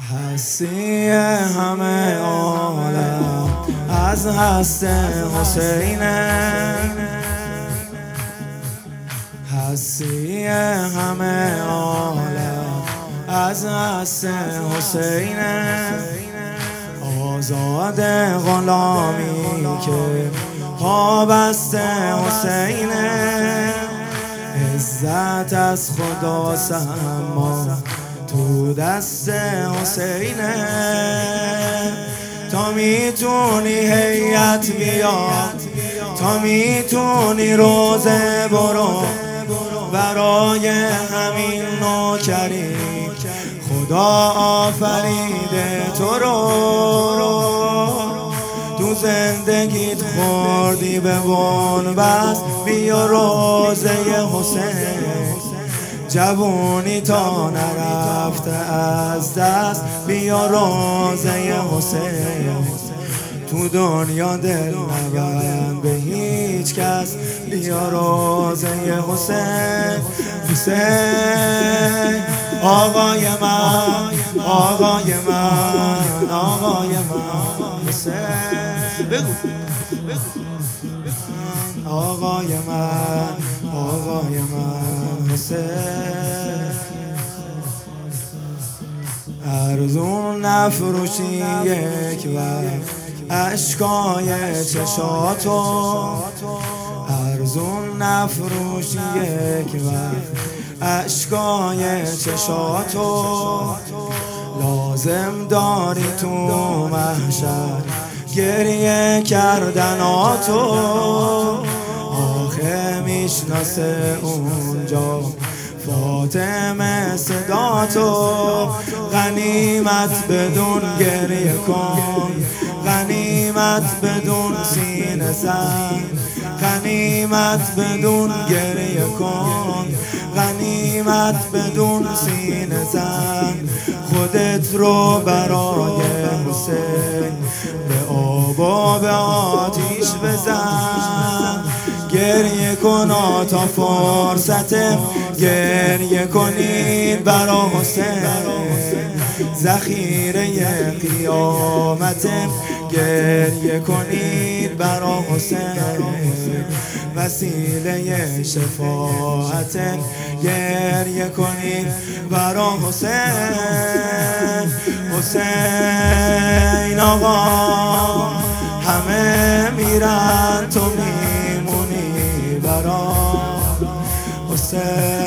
هستی همه عالم از هست حسینه، هستی همه عالم از هست حسینه. آزاد غلامی که پا بسته حسینه، عزت از خداست اما تو دست حسینه. تا میتونی هیئت بیا، تا میتونی روزه برو، برای همین نوکری خدا آفریده تو رو. تو زندگیت خوردی به بنبست، بیا روزه حسین. جوونی تا نرفته از دست، بیا روزه حسین. تو دنیا دل نبند به هیچ کس، بیا روزه حسین. حسین آقای من، آقای من، آقای من حسین. بگو آقای من، آقای من حسین. ارزون نفروشی یک وقت اشکای چشاتو، ارزون نفروشی یک وقت اشکای چشاتو. لازم داری تو محشر گریه کردناتو. آخه میشناسه اونجا فاطمه صداتو. غنیمت بدون گریه کن، غنیمت بدون سینه زن، غنیمت بدون گریه کن، غنیمت بدون سینه زن. خودت رو برای حسین به آب و به آتیش بزن. گریه کن تا فرصت گریه کنید برا حسین. ذخیره قیامت گریه کنید برا حسین. وسیله شفاعت گریه کنید برا حسین. حسین آقا همه میرن تو میمونی برا حسین.